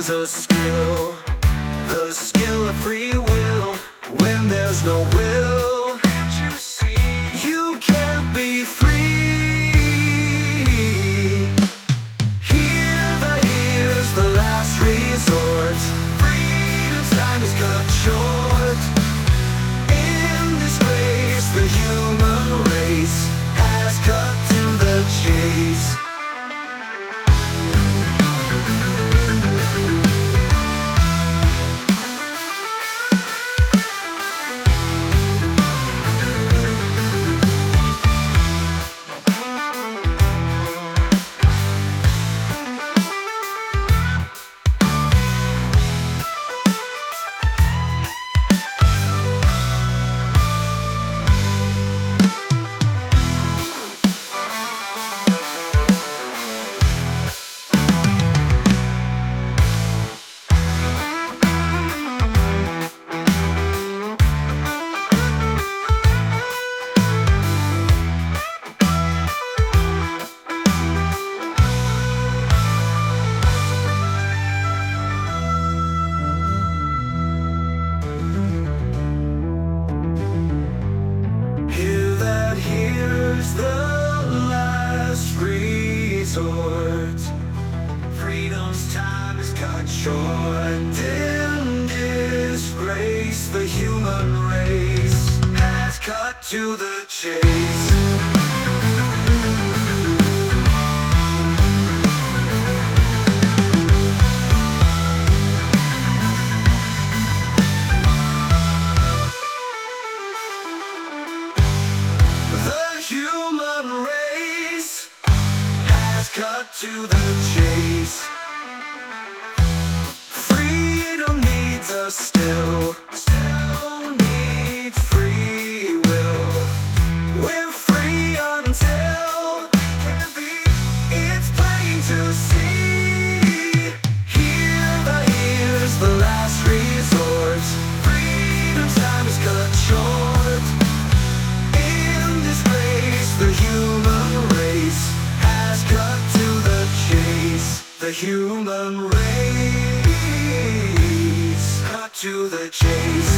needs a skill, the skill of free will. When there's no will, can't you see? You can't be free. Here's the last resort. Freedom's time is cut short. In this race, the human race has cut to the chase. Here's the last resort. Freedom's time is cut short. In disgrace, the human race has cut to the chase. The human race has cut to the chase. Freedom needs us still needs free will. We're free until can't be. It's plain to see. Here's the last resort. Freedom's time is cut short. The human race has cut to the chase. The human race cut to the chase.